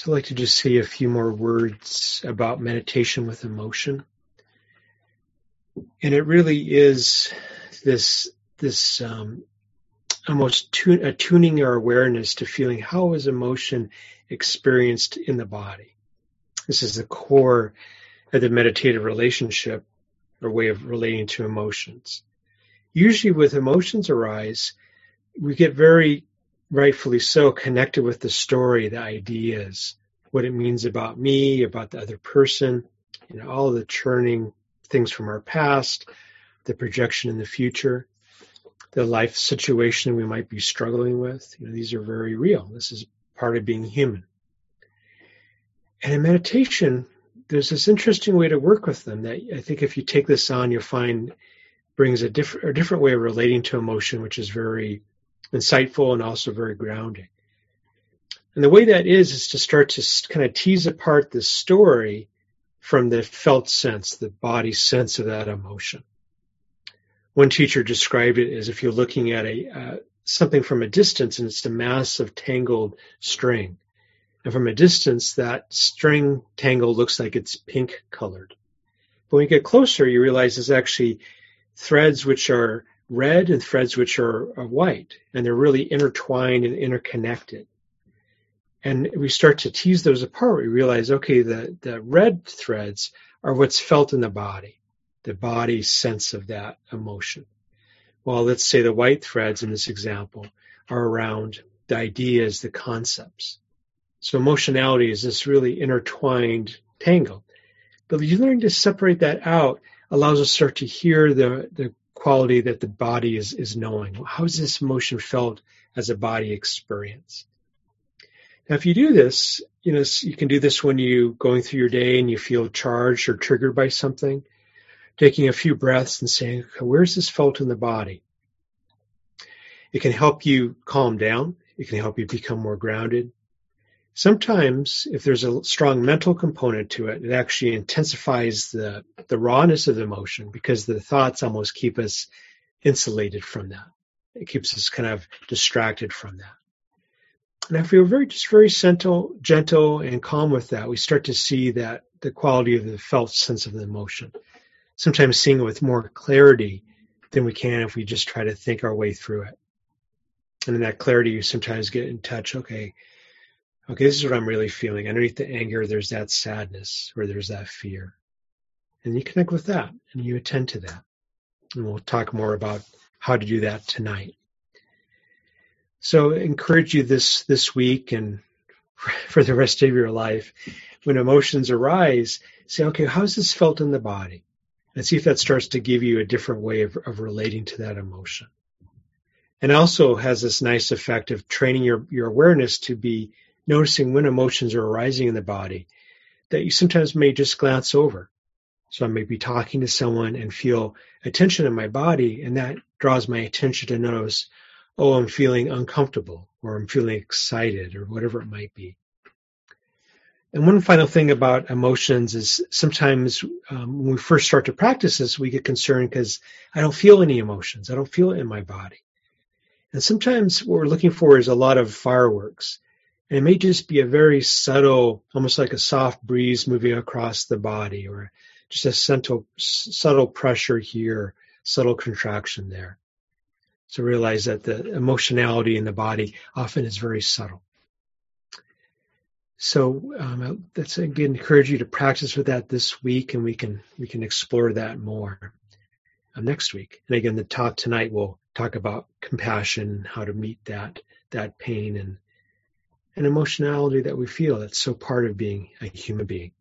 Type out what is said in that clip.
So I'd like to just say a few more words about meditation with emotion. And it really is this almost attuning our awareness to feeling how is emotion experienced in the body. This is the core of the meditative relationship or way of relating to emotions. Usually with emotions arise, we get very rightfully so connected with the story, the ideas, what it means about me, about the other person, all the churning things from our past, the projection in the future, the life situation we might be struggling with. These are very real. This is part of being human. And in meditation, there's this interesting way to work with them that I think if you take this on, you'll find brings a different way of relating to emotion, which is very insightful and also very grounding. And the way that is to start to kind of tease apart the story from the felt sense, the body sense of that emotion. One teacher described it as if you're looking at something from a distance and it's a mass of tangled string. And from a distance, that string tangle looks like it's pink colored. But when you get closer, you realize there's actually threads which are red and threads which are white, and they're really intertwined and interconnected. And we start to tease those apart. We realize, okay, the red threads are what's felt in the body sense of that emotion. While let's say the white threads in this example are around the ideas, the concepts. So emotionality is this really intertwined tangle. But you learn to separate that out allows us to start to hear the quality that the body is knowing. How is this emotion felt as a body experience? Now, if you do this, you can do this when you're going through your day and you feel charged or triggered by something, taking a few breaths and saying, okay, where's this felt in the body? It can help you calm down. It can help you become more grounded. Sometimes, if there's a strong mental component to it, it actually intensifies the rawness of the emotion because the thoughts almost keep us insulated from that. It keeps us kind of distracted from that. And if we're very gentle and calm with that, we start to see that the quality of the felt sense of the emotion. Sometimes seeing it with more clarity than we can if we just try to think our way through it. And in that clarity, you sometimes get in touch, okay, this is what I'm really feeling. Underneath the anger, there's that sadness or there's that fear. And you connect with that and you attend to that. And we'll talk more about how to do that tonight. So I encourage you this week and for the rest of your life, when emotions arise, say, okay, how's this felt in the body? And see if that starts to give you a different way of relating to that emotion. And also has this nice effect of training your awareness to be noticing when emotions are arising in the body that you sometimes may just glance over. So I may be talking to someone and feel a tension in my body, and that draws my attention to notice, I'm feeling uncomfortable, or I'm feeling excited, or whatever it might be. And one final thing about emotions is sometimes when we first start to practice this, we get concerned because I don't feel any emotions. I don't feel it in my body. And sometimes what we're looking for is a lot of fireworks. And it may just be a very subtle, almost like a soft breeze moving across the body, or just a subtle pressure here, subtle contraction there. So realize that the emotionality in the body often is very subtle. So let's again encourage you to practice with that this week, and we can explore that more next week. And again, the talk tonight will talk about compassion, how to meet that pain and emotionality that we feel. That's so part of being a human being.